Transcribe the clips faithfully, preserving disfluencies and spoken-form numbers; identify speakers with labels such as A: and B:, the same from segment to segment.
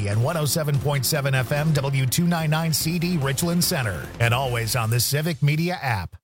A: C and one oh seven point seven F M W two ninety-nine C D Richland Center. And always on the Civic Media app.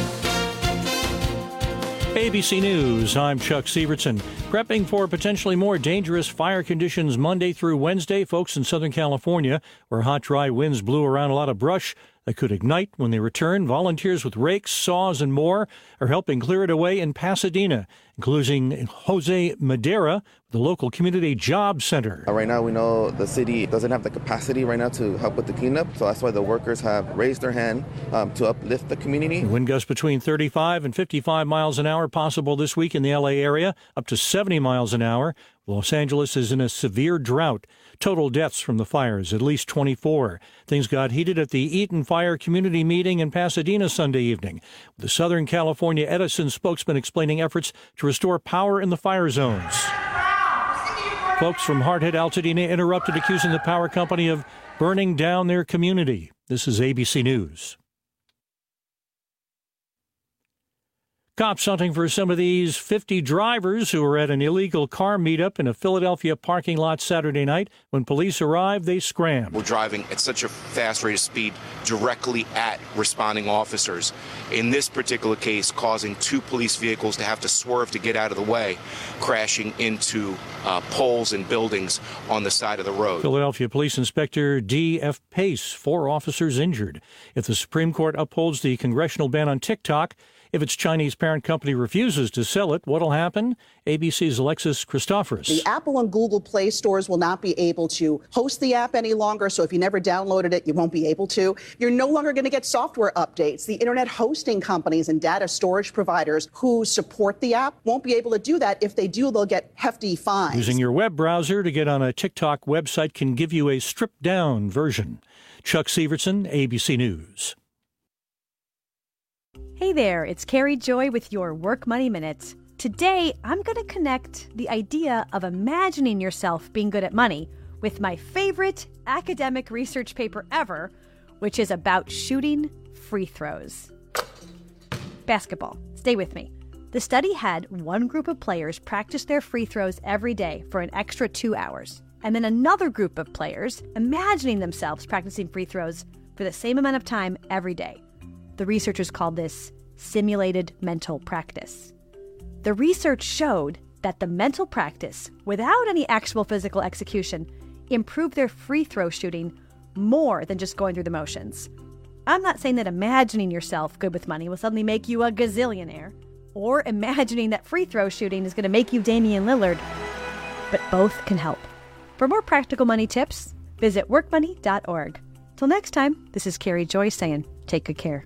B: A B C News, I'm Chuck Sievertson. Prepping for potentially more dangerous fire conditions Monday through Wednesday, folks in Southern California, where hot, dry winds blew around a lot of brush that could ignite when they return. Volunteers with rakes, saws, and more are helping clear it away in Pasadena, including Jose Madera, the local community job center.
C: Right now, we know the city doesn't have the capacity right now to help with the cleanup, so that's why the workers have raised their hand um, to uplift the community.
B: Wind gusts between thirty-five and fifty-five miles an hour possible this week in the L A area, up to seventy miles an hour. Los Angeles is in a severe drought. Total deaths from the fires, at least twenty-four. Things got heated at the Eaton Fire Community Meeting in Pasadena Sunday evening. The Southern California Edison spokesman explaining efforts to restore power in the fire zones. Folks from hard-hit Altadena interrupted, accusing the power company of burning down their community. This is A B C News. Cops hunting for some of these fifty drivers who were at an illegal car meetup in a Philadelphia parking lot Saturday night. When police arrived, they scrammed.
D: We're driving at such a fast rate of speed directly at responding officers. In this particular case, causing two police vehicles to have to swerve to get out of the way, crashing into uh, poles and buildings on the side of the road.
B: Philadelphia Police Inspector D F Pace, four officers injured. If the Supreme Court upholds the congressional ban on TikTok, if its Chinese parent company refuses to sell it, what'll happen? A B C's Alexis Christoforous.
E: The Apple and Google Play stores will not be able to host the app any longer, so if you never downloaded it, you won't be able to. You're no longer going to get software updates. The internet hosting companies and data storage providers who support the app won't be able to do that. If they do, they'll get hefty fines.
B: Using your web browser to get on a TikTok website can give you a stripped-down version. Chuck Sievertson, A B C News.
F: Hey there, it's Carrie Joy with your Work Money Minute. Today, I'm going to connect the idea of imagining yourself being good at money with my favorite academic research paper ever, which is about shooting free throws. Basketball. Stay with me. The study had one group of players practice their free throws every day for an extra two hours, and then another group of players imagining themselves practicing free throws for the same amount of time every day. The researchers called this simulated mental practice. The research showed that the mental practice, without any actual physical execution, improved their free throw shooting more than just going through the motions. I'm not saying that imagining yourself good with money will suddenly make you a gazillionaire, or imagining that free throw shooting is going to make you Damian Lillard, but both can help. For more practical money tips, visit work money dot org. Till next time, this is Carrie Joy saying, take good care.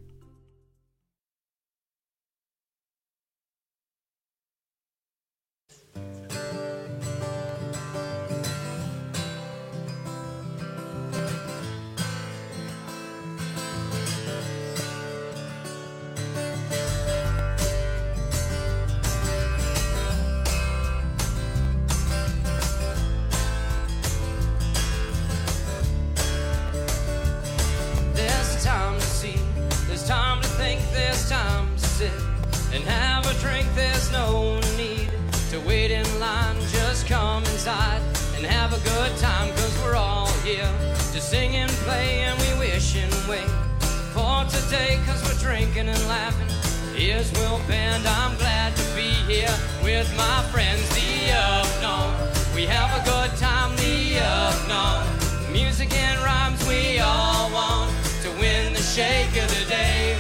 G: And have a drink, there's no need to wait in line, just come inside and have a good time, cause we're all here to sing and play, and we wish and wait for today, cause we're drinking and laughing. Here's Will Band, I'm glad to be here with my friends, the Unknown. We have a good time, the Unknown. Music and rhymes, we all want to win the shake of the day.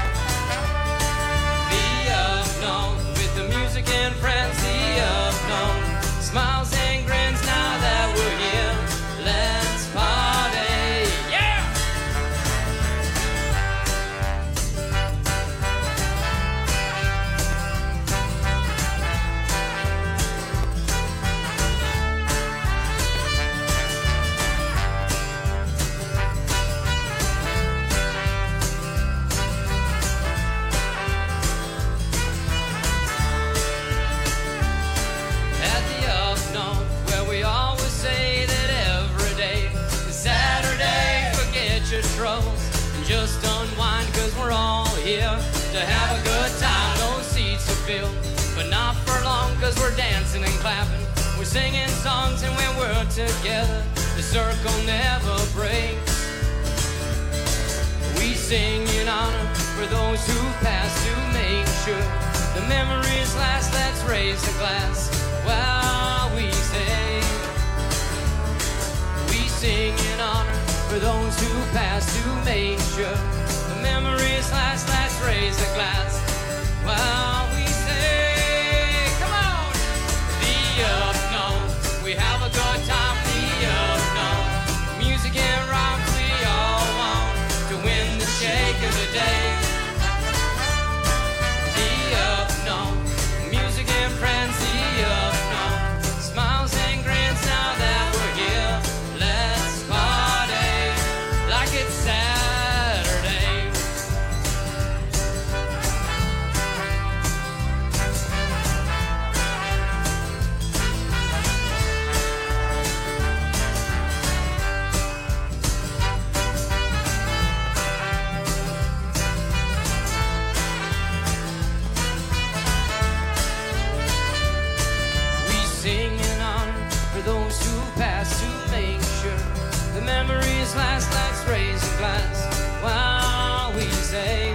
G: With the music and friends, the Unknown. Smiles and grins now that we're here. Let's party, yeah! Just unwind, cause we're all here to have a good time. Those seats are filled, but not for long, cause we're dancing and clapping. We're singing songs, and when we're together, the circle never breaks. We sing in honor for those who pass to make sure the memories last. Let's raise the glass while we say. We sing in honor for those who pass to make sure the memories last. Let's raise the glass while we say. Come on! The up knows we have a good time. The up knows music and rhymes we all want to win the shake of the day. The up knows music and friends. The up knows smiles and grins. Now that we're here, let's party like it's Saturday. We sing in honor for those who pass to make sure the memories last. Let's raise a glass while we say.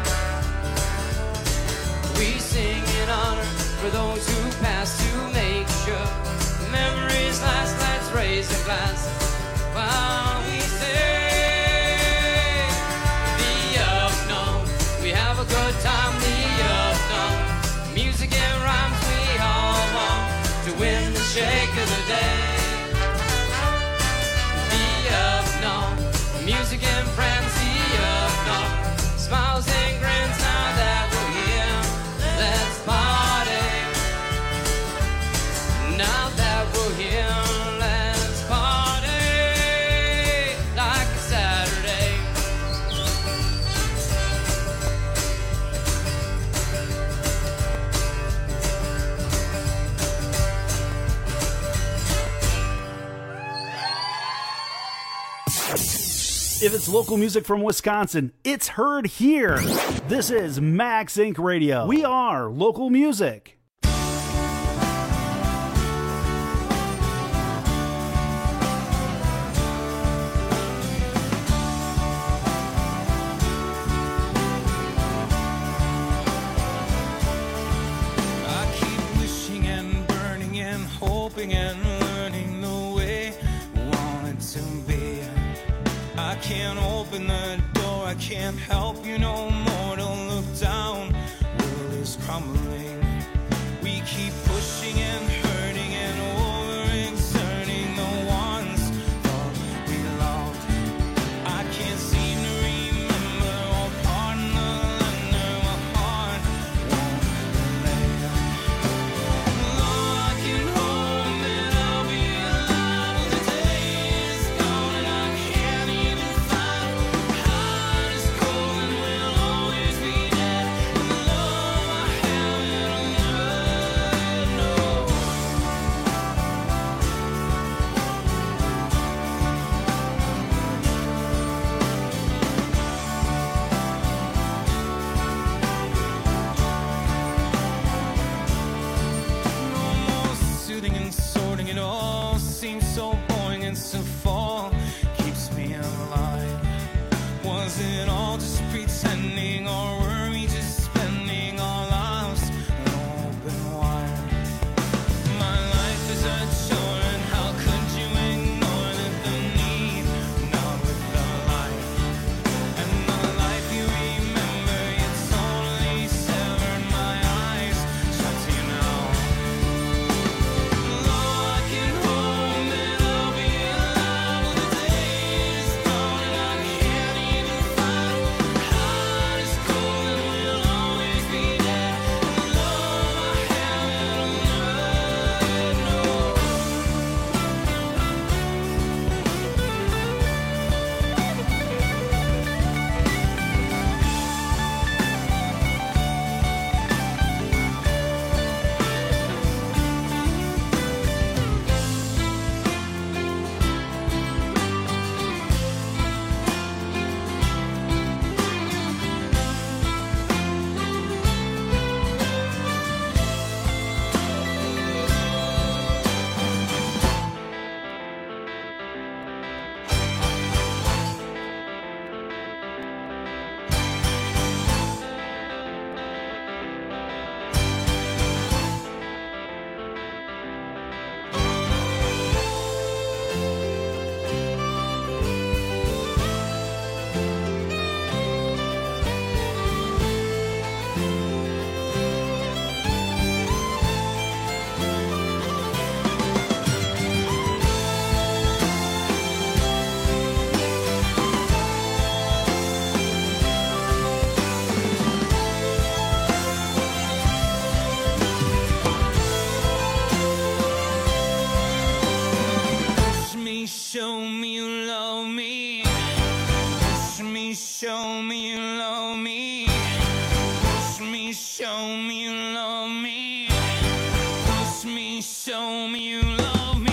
G: We sing in honor for those who pass to make sure the memories last. Let's raise a glass while we say. The up knows we have a good time. The up knows music and rhymes we all want to win the shake of the day. The up knows music and friends. The up knows smiles and grins. Now that we're here, let's party. Now that we're here, let's party like a Saturday.
H: If it's local music from Wisconsin, it's heard here. This is Max Inc Radio. We are local music.
I: I keep wishing and burning and hoping and learning the way I want it to be. I can't open the door, I can't help you no more to look down. World is crumbling. We keep pushing and hurting and overexerting the ones thought we loved. I can't seem to remember or pardon the lender my heart won't relay. All I can hope that I'll be alive when the day is gone and I can't even find. Heart is cold and will always be dead. And the love I have it'll never know. me you love me. Push me, show me you love me. Push me, show me you love me. Push me, show me you love me.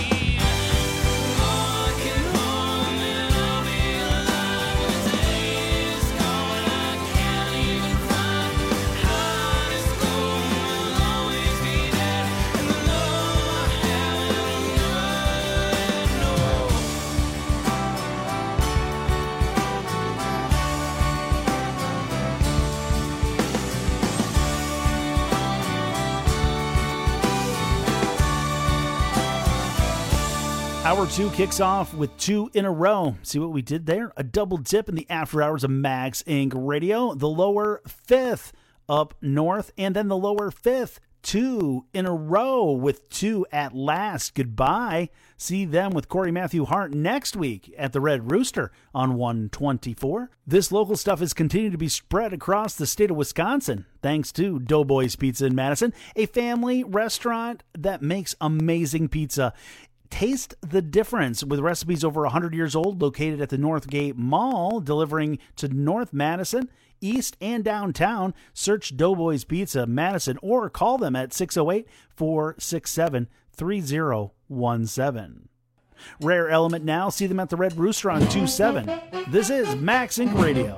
H: Hour two kicks off with two in a row. See what we did there? A double dip in the after hours of Max Incorporated. Radio. The lower fifth up north, and then the lower fifth, two in a row with Two at Last. Goodbye. See them with Corey Matthew Hart next week at the Red Rooster on one twenty-four. This local stuff is continuing to be spread across the state of Wisconsin, thanks to Doughboys Pizza in Madison, a family restaurant that makes amazing pizza. Taste the difference with recipes over one hundred years old, located at the Northgate Mall, delivering to North Madison, East, and downtown. Search Doughboys Pizza Madison or call them at six oh eight, four six seven, three oh one seven. Rare Element now. See them at the Red Rooster on two seven. This is Max Inc Radio.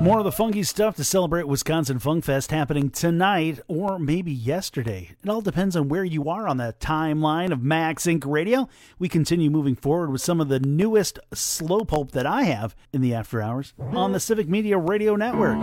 H: More of the funky stuff to celebrate Wisconsin Funk Fest happening tonight or maybe yesterday. It all depends on where you are on the timeline of Max Incorporated. Radio. We continue moving forward with some of the newest slow pulp that I have in the after hours on the Civic Media Radio Network.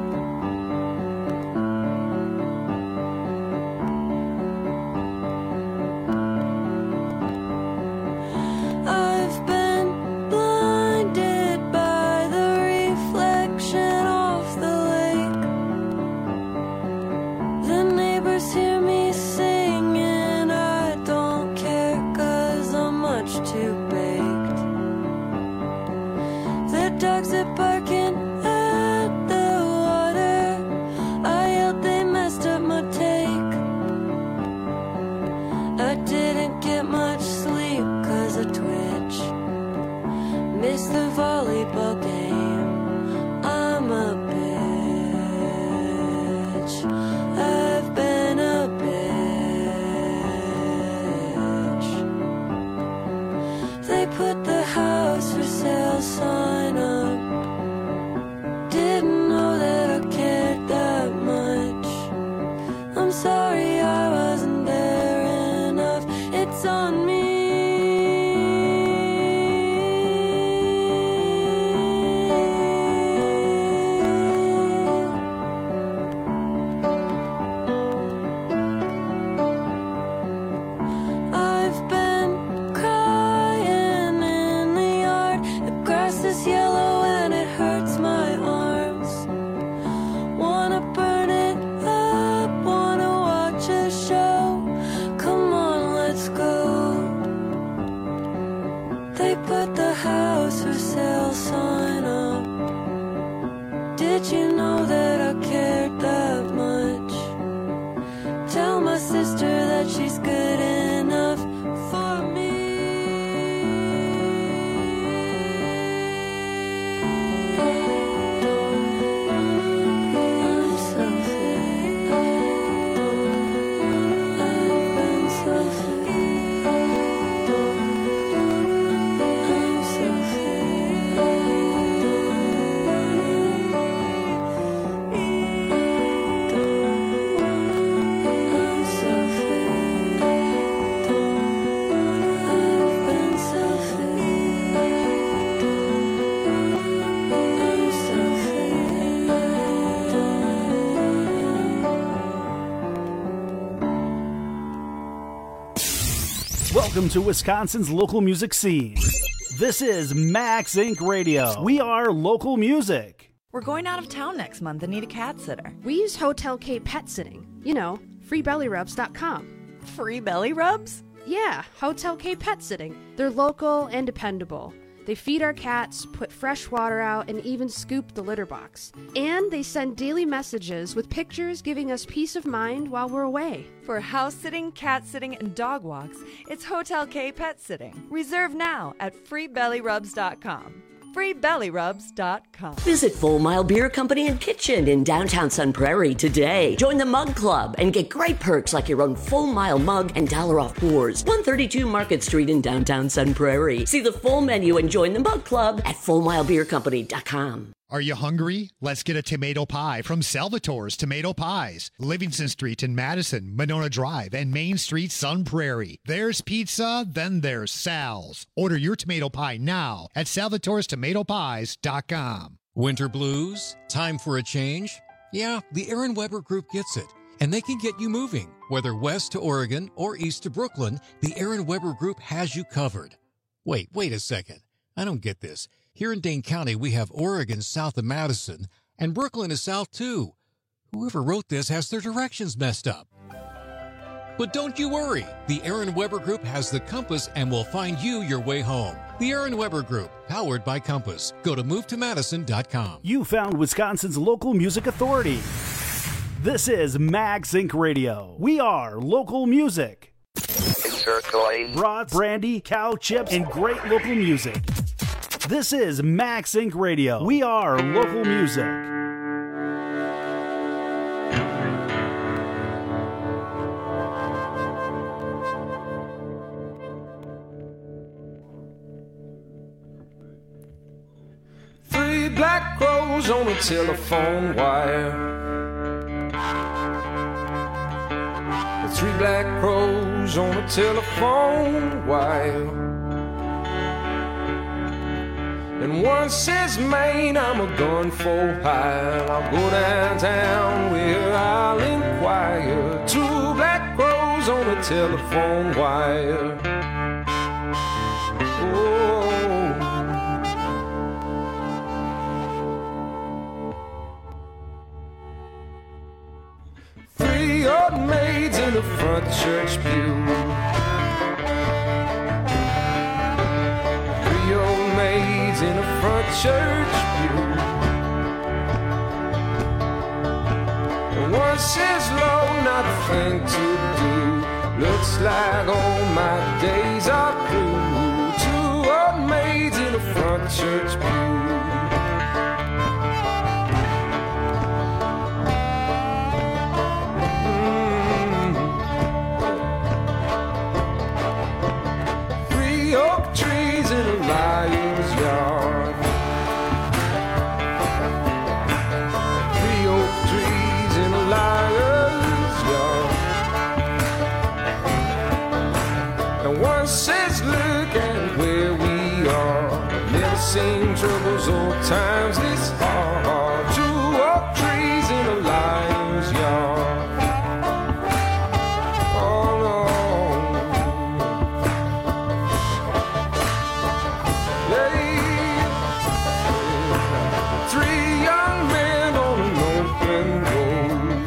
H: Welcome to Wisconsin's local music scene. This is Max Incorporated. Radio. We are local music.
J: We're going out of town next month and need a cat sitter.
K: We use Hotel K Pet Sitting. You know, free belly rubs dot com.
J: Free belly rubs?
K: Yeah, Hotel K Pet Sitting. They're local and dependable. They feed our cats, put fresh water out, and even scoop the litter box. And they send daily messages with pictures giving us peace of mind while we're away.
J: For house sitting, cat sitting, and dog walks, it's Hotel K Pet Sitting. Reserve now at free belly rubs dot com. free belly rubs dot com.
L: Visit Full Mile Beer Company and Kitchen in downtown Sun Prairie today. Join the Mug Club and get great perks like your own Full Mile mug and dollar off pours. one thirty-two Market Street in downtown Sun Prairie. See the full menu and join the Mug Club at full mile beer company dot com.
A: Are you hungry? Let's get a tomato pie from Salvatore's Tomato Pies. Livingston Street in Madison, Monona Drive, and Main Street, Sun Prairie. There's pizza, then there's Sal's. Order your tomato pie now at salvatores tomato pies dot com.
M: Winter blues? Time for a change? Yeah, the Aaron Weber Group gets it. And they can get you moving. Whether west to Oregon or east to Brooklyn, the Aaron Weber Group has you covered. Wait, wait a second. I don't get this. Here in Dane County, we have Oregon south of Madison, and Brooklyn is south too. Whoever wrote this has their directions messed up. But don't you worry. The Aaron Weber Group has the compass and will find you your way home. The Aaron Weber Group, powered by Compass. Go to move to madison dot com.
H: You found Wisconsin's local music authority. This is Max Incorporated. Radio. We are local music. Brats, brandy, cow chips, and great local music. This is Max Incorporated. Radio. We are local music.
I: Free black crows on a telephone wire. Three black crows on a telephone wire. And one says, Maine, I'm a gun for hire. I'll go downtown where I'll inquire. Two black crows on a telephone wire. Oh. Three old maids in the front church pew. Three old maids in the front church pew. And one says, Lord, not a thing to do. Looks like all my days are through. Two old maids in the front church pew. Same troubles, old times this hard. Two oak trees in a lion's yard. Oh no. Yeah. Three young men on an open road.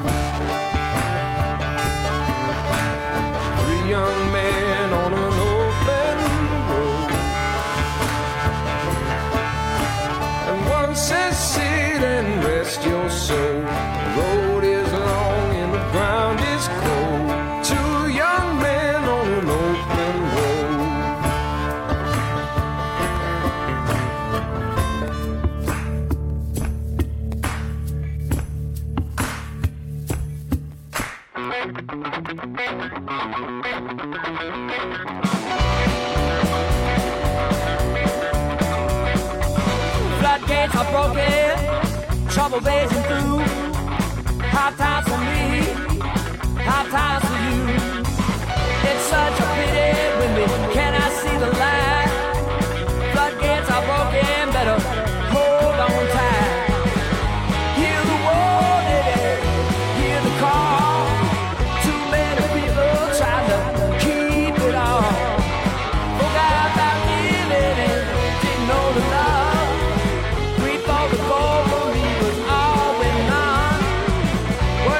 I: Three young men on an open road. Says sit and rest your soul. The road is long and the ground is cold. Two young men on an open
G: Floodgates are broken, trouble blazing through. Hard times for me, hard times for you. It's such a pity when we cannot see the light. Floodgates are broken, better hold on tight. Hear the warning, hear the call. Too many people trying to keep it all. Forgot about living and didn't know the love. The gold for me was all went on.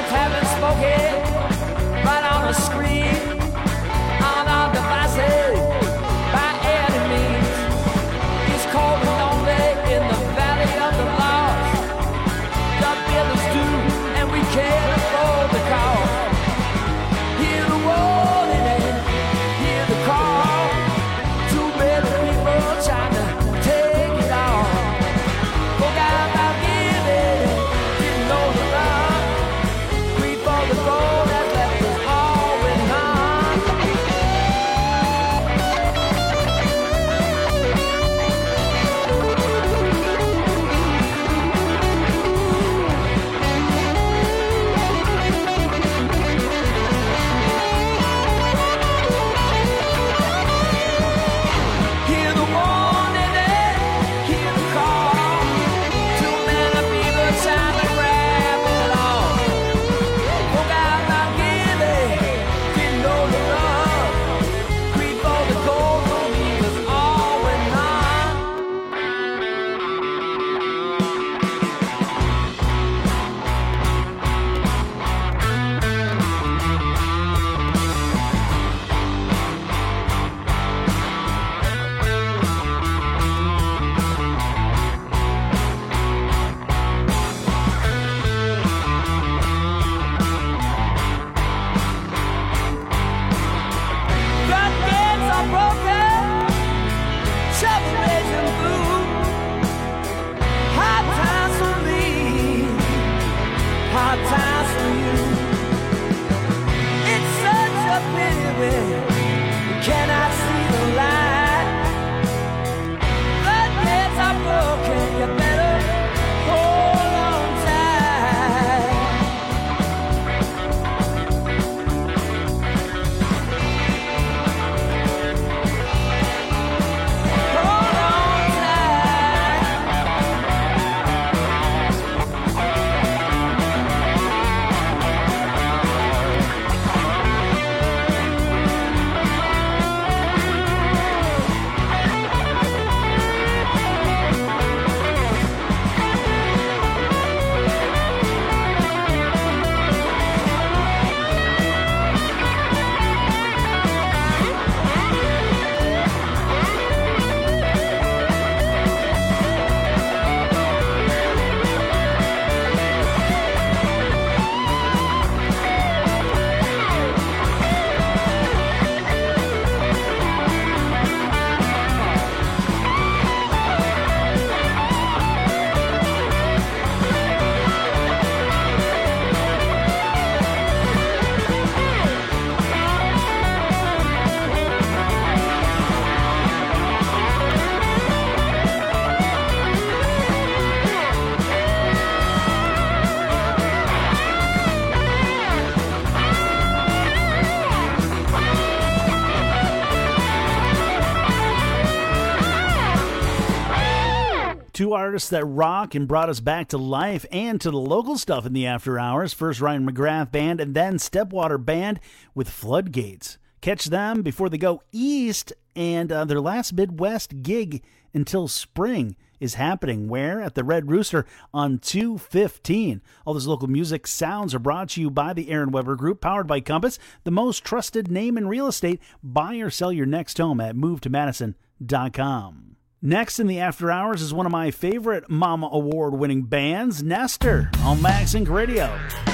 H: Two artists that rock and brought us back to life and to the local stuff in the after hours. First Ryan McGrath Band and then Stepwater Band with Floodgates. Catch them before they go east, and uh, their last Midwest gig until spring is happening. Where? At the Red Rooster on two fifteen. All those local music sounds are brought to you by the Aaron Weber Group, powered by Compass, the most trusted name in real estate. Buy or sell your next home at move to madison dot com. Next in the After Hours is one of my favorite Mama Award-winning bands, Nestor, on Max Inc Radio.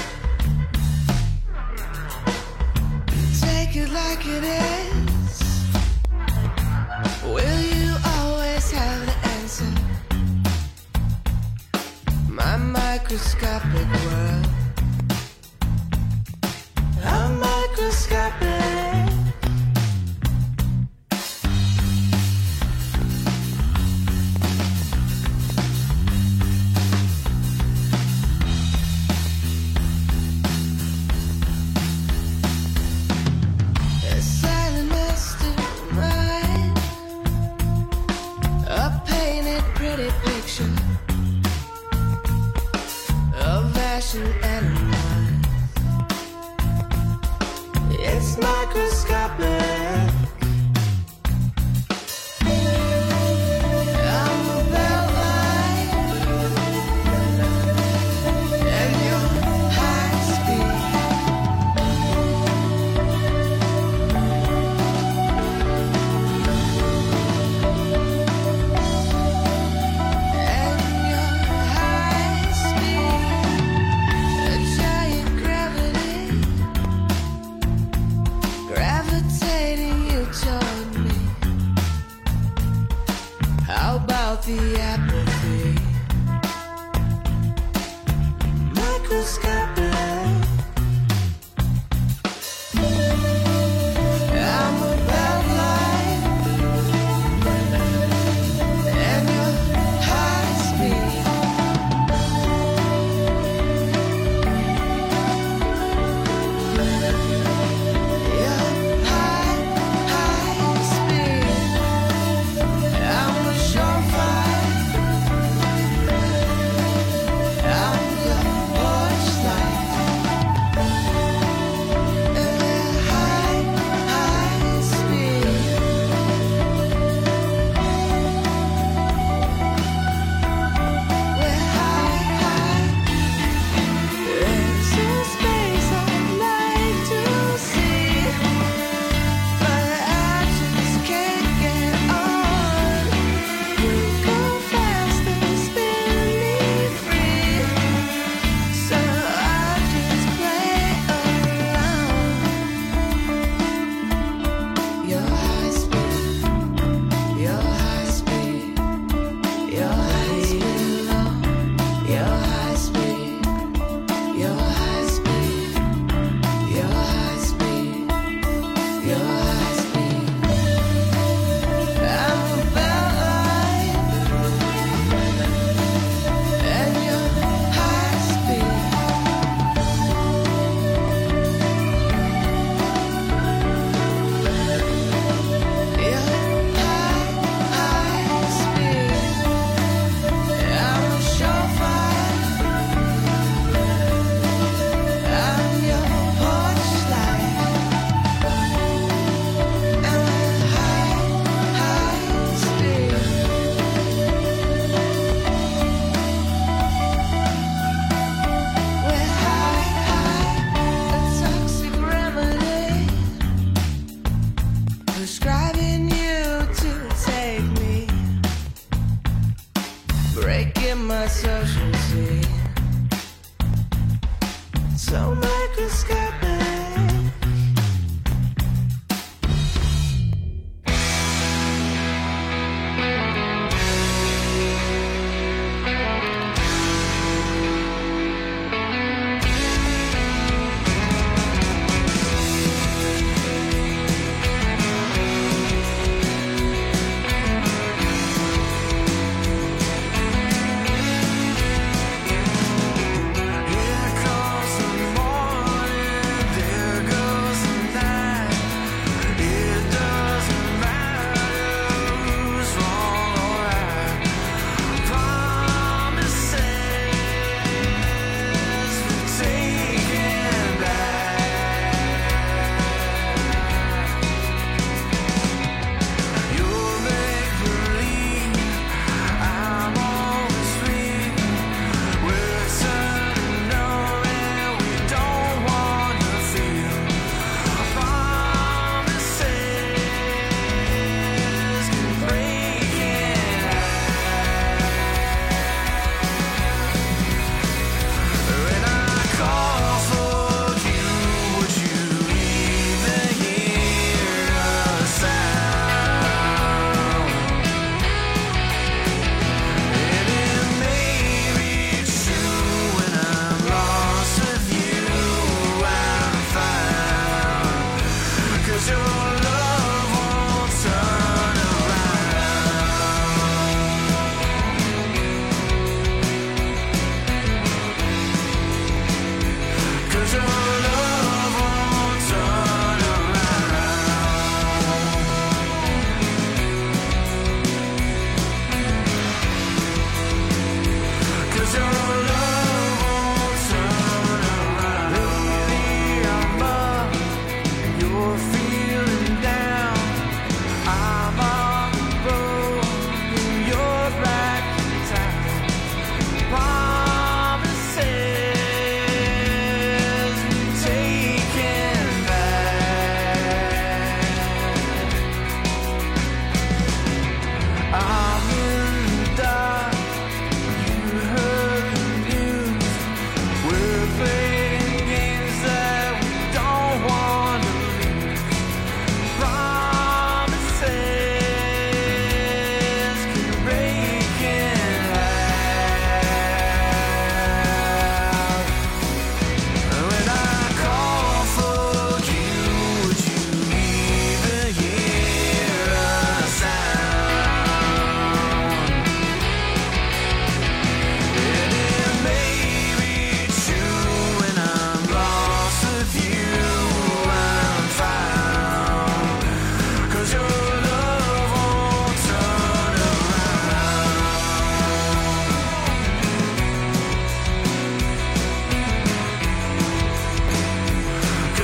N: Take it like it is. Will you always have the answer? My microscopic world. I'm microscopic.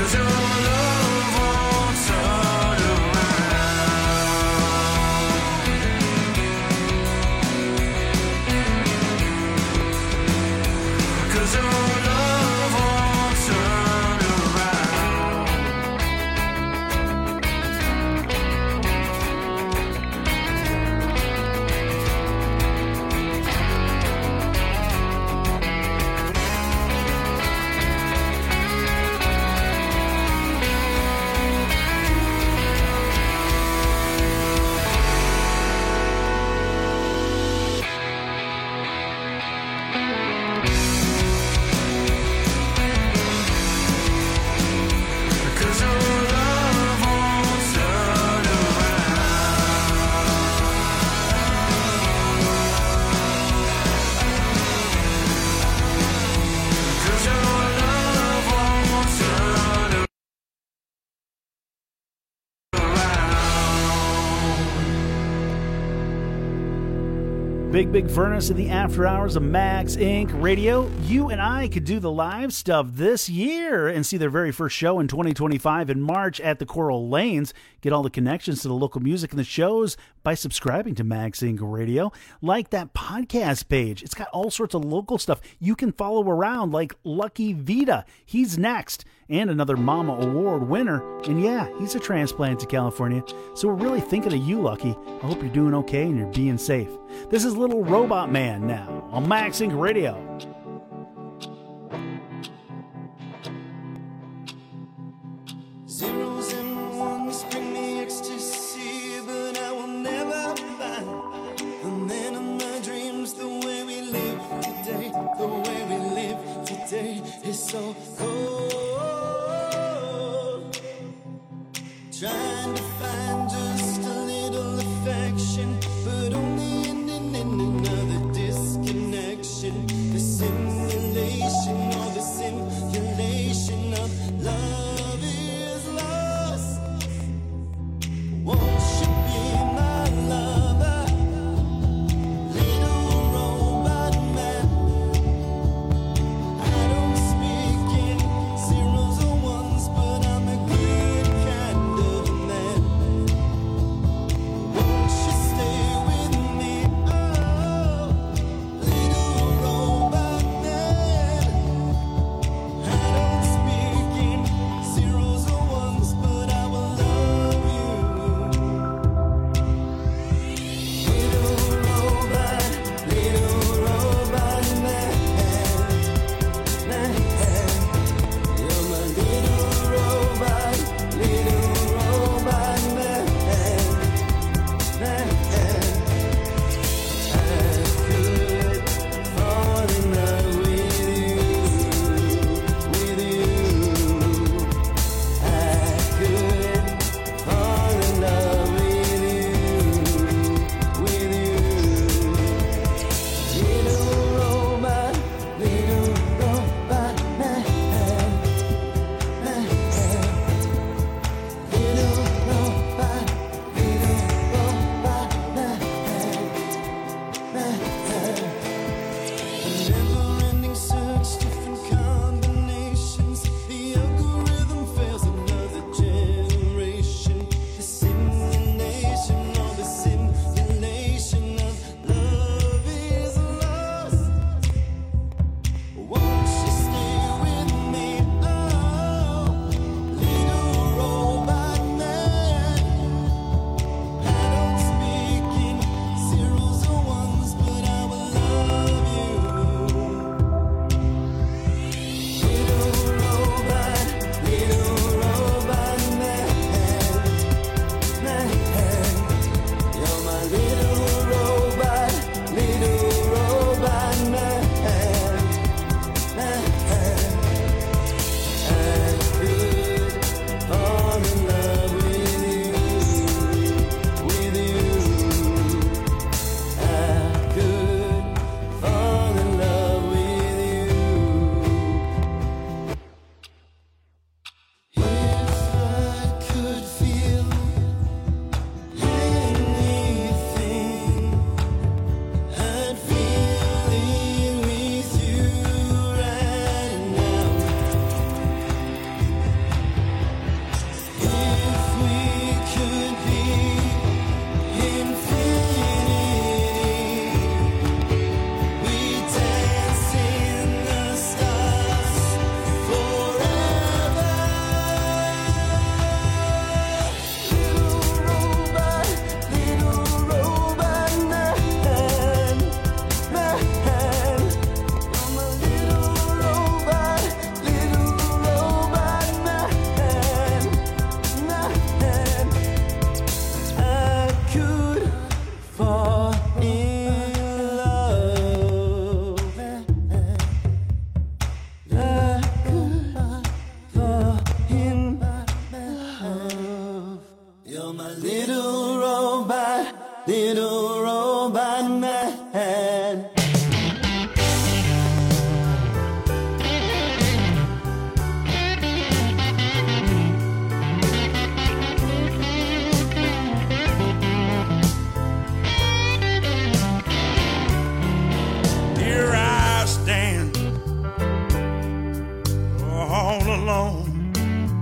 I: 'Cause your love won't turn around. 'Cause your love won't turn around. Because your love won't turn around. Because your love won't turn around.
H: Big Big Furnace in the after hours of Max Incorporated. Radio. You and I could do the live stuff this year and see their very first show in twenty twenty-five in March at the Coral Lanes. Get all the connections to the local music and the shows by subscribing to Max Incorporated Radio. Like that podcast page. It's got all sorts of local stuff you can follow around, like Lucky Vita. He's next. And another Mama Award winner. And yeah, he's a transplant to California. So we're really thinking of you, Lucky. I hope you're doing okay and you're being safe. This is Little Robot Man now on Max Incorporated Radio.
I: Zeros and ones bring me ecstasy, but I will never find the man of my dreams. The way we live today, the way we live today is so cold. Trying to find just a little affection, but only in, in, in another disconnection. The simulation or the simulation of love is lost. Won't you be my lover, little robot man? I don't speak in
O: alone,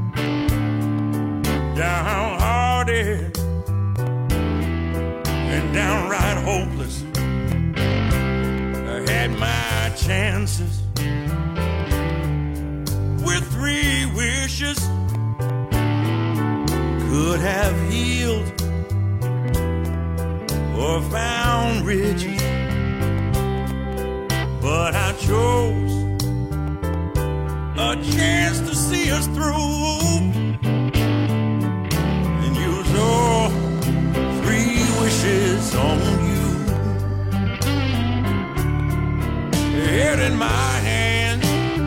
O: downhearted and downright hopeless. I had my chances with three wishes, could have healed or found riches, but I chose a chance to see us through and use all three wishes on you. Head in my hand,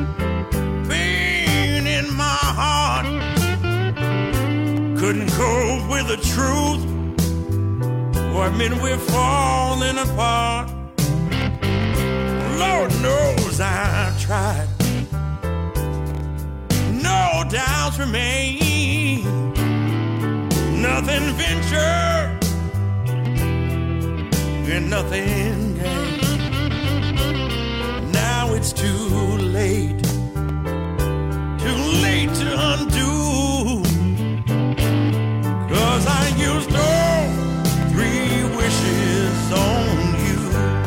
O: pain in my heart, couldn't cope with the truth, or admit we're falling apart. Lord knows I tried, no doubts remain, nothing ventured and nothing gained. Now it's too late, too late to undo, 'cause I used all three wishes on you.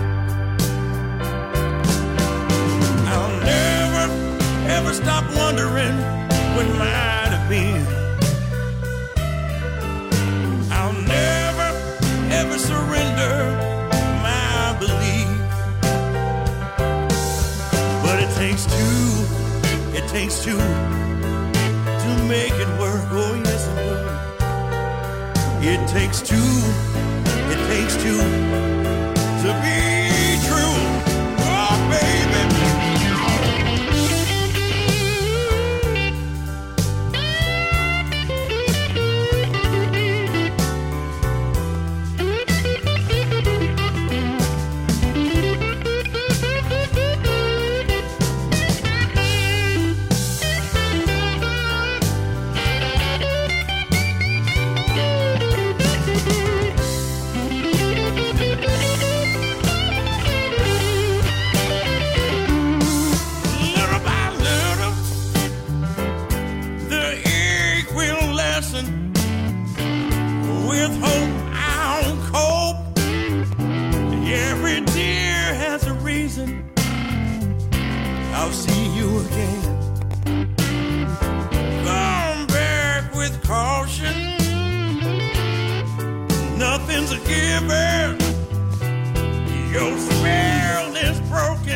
O: I'll never, ever stop wondering what might have been. I'll never, ever surrender my belief. But it takes two, it takes two to make it work. Oh yes it will. It takes two, it takes two to be true. Oh baby. With hope I'll cope. Every deer has a reason. I'll see you again. Come back with caution. Nothing's a given. Your spell is broken.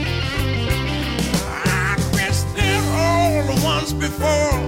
O: I missed it all once before.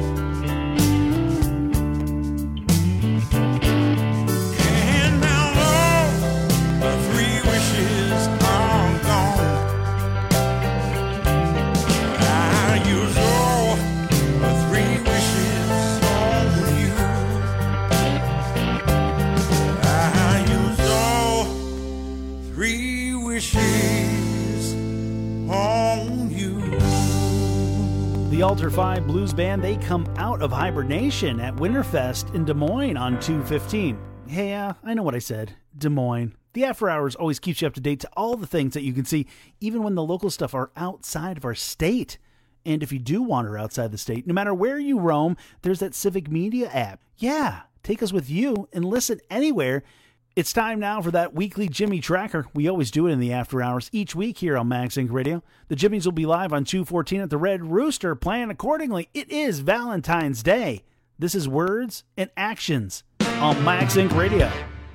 H: The Alter five Blues Band, they come out of hibernation at Winterfest in Des Moines on two fifteen. Hey, uh, I know what I said. Des Moines. The After Hours always keeps you up to date to all the things that you can see, even when the local stuff are outside of our state. And if you do wander outside the state, no matter where you roam, there's that Civic Media app. Yeah, take us with you and listen anywhere. It's time now for that weekly Jimmy Tracker. We always do it in the After Hours each week here on Max Inc Radio. The Jimmies will be live on two fourteen at the Red Rooster. Plan accordingly. It is Valentine's Day. This is Words and Actions on Max Inc Radio.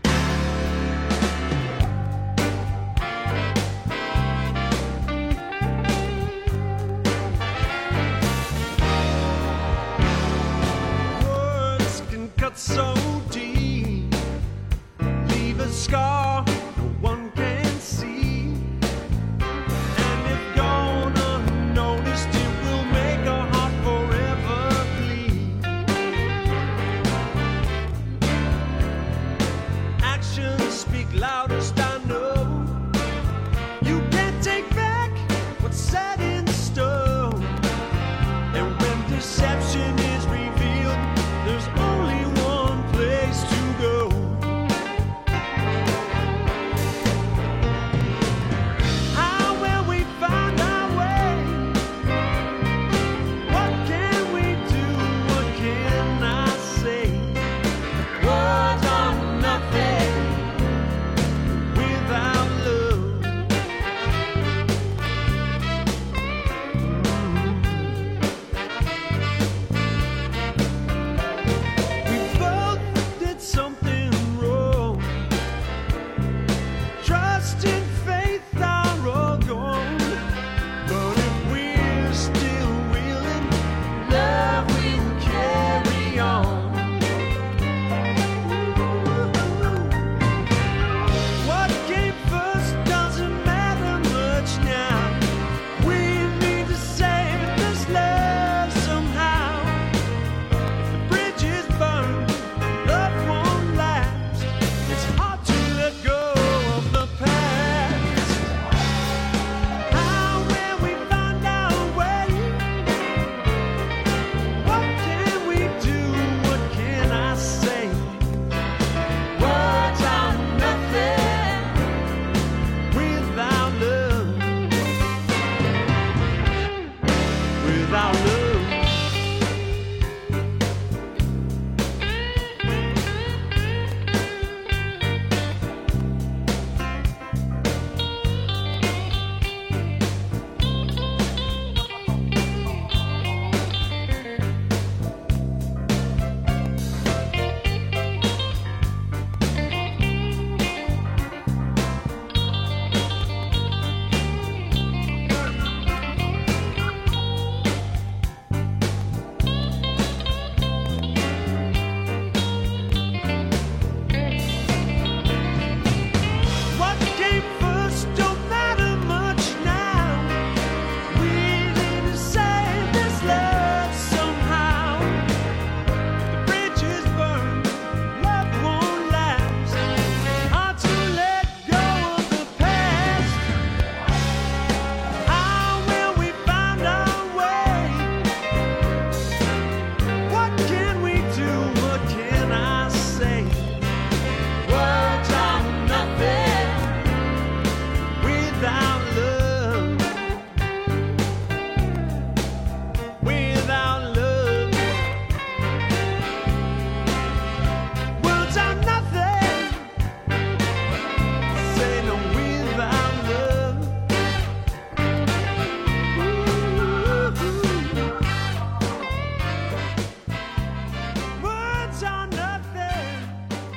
P: Words can cut so deep, leave a scar no one can see, and if gone unnoticed, it will make a heart forever bleed. Actions speak loudest, I know. You can't take back what's set in stone, and when deception is revealed, there's only one place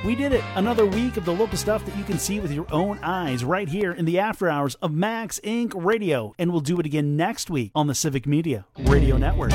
H: We did it. Another week of the local stuff that you can see with your own eyes right here in the after hours of Max Incorporated. Radio. And we'll do it again next week on the Civic Media Radio Network.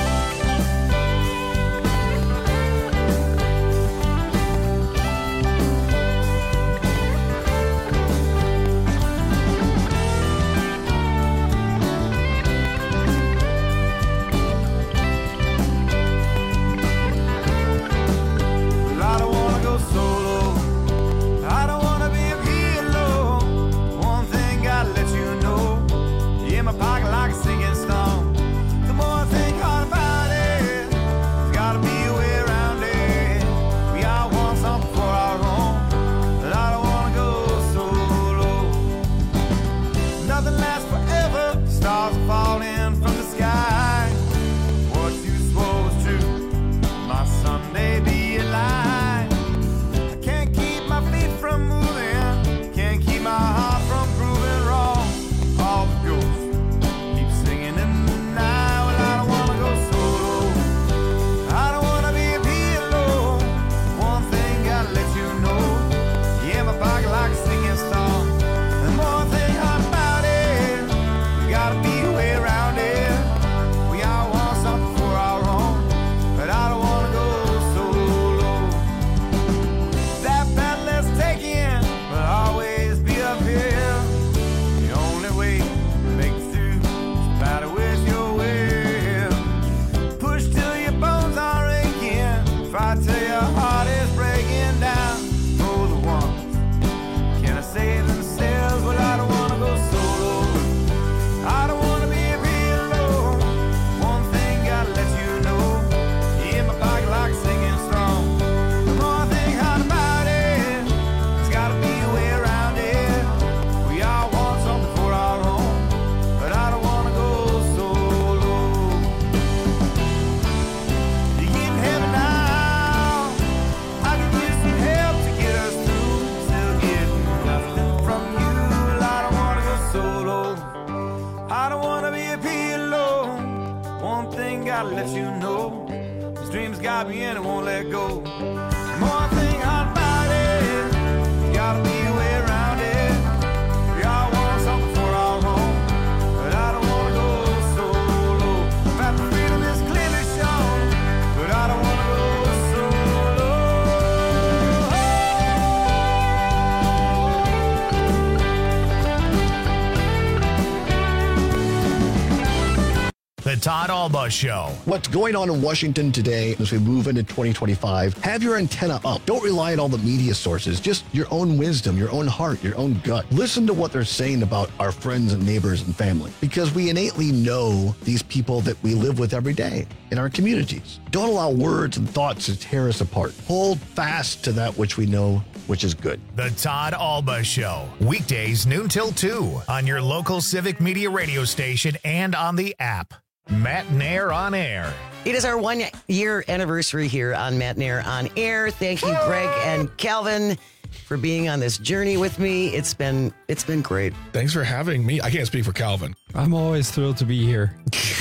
Q: Todd Alba Show.
R: What's going on in Washington today as we move into twenty twenty-five? Have your antenna up. Don't rely on all the media sources. Just your own wisdom, your own heart, your own gut. Listen to what they're saying about our friends and neighbors and family, because we innately know these people that we live with every day in our communities. Don't allow words and thoughts to tear us apart. Hold fast to that which we know, which is good.
Q: The Todd Alba Show. Weekdays noon till two on your local Civic Media radio station and on the app. Matt Nair on Air.
S: It is our one-year anniversary here on Matt Nair on Air. Thank you, Greg and Calvin, for being on this journey with me. It's been it's been great.
T: Thanks for having me. I can't speak for Calvin.
U: I'm always thrilled to be here.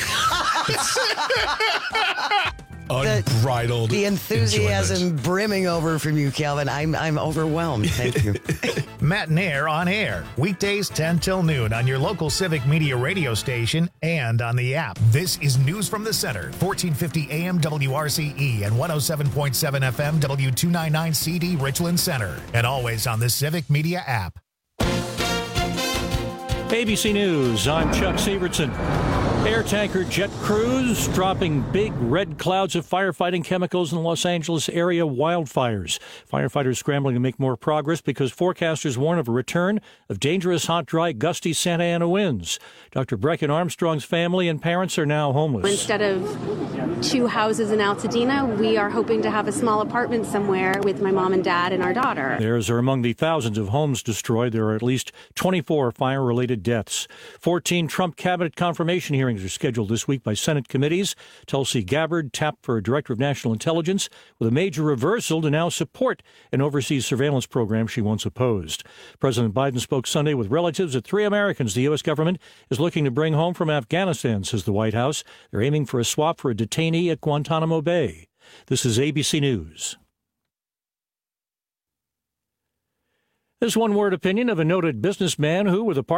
T: Unbridled
S: The, the enthusiasm
T: enjoyment.
S: brimming over from you, Calvin. I'm I'm overwhelmed. Thank you.
Q: Matt Nair on Air. Weekdays ten till noon on your local Civic Media radio station and on the app. This is News from the Center, fourteen fifty A M W R C E and one oh seven point seven F M W two ninety-nine C D Richland Center. And always on the Civic Media app.
B: A B C News, I'm Chuck Sievertson. Air tanker jet crews dropping big red clouds of firefighting chemicals in the Los Angeles area wildfires. Firefighters scrambling to make more progress because forecasters warn of a return of dangerous, hot, dry, gusty Santa Ana winds. Doctor Brecken Armstrong's family and parents are now homeless.
K: Instead of two houses in Altadena, we are hoping to have a small apartment somewhere with my mom and dad and our daughter.
B: Theirs are among the thousands of homes destroyed. There are at least twenty-four fire-related deaths. fourteen Trump cabinet confirmation hearings are scheduled this week by Senate committees. Tulsi Gabbard tapped for a director of national intelligence with a major reversal to now support an overseas surveillance program she once opposed. President Biden spoke Sunday with relatives of three Americans the U S government is looking to bring home from Afghanistan, says the White House. They're aiming for a swap for a detainee at Guantanamo Bay. This is A B C News. This one-word opinion of a noted businessman who, with a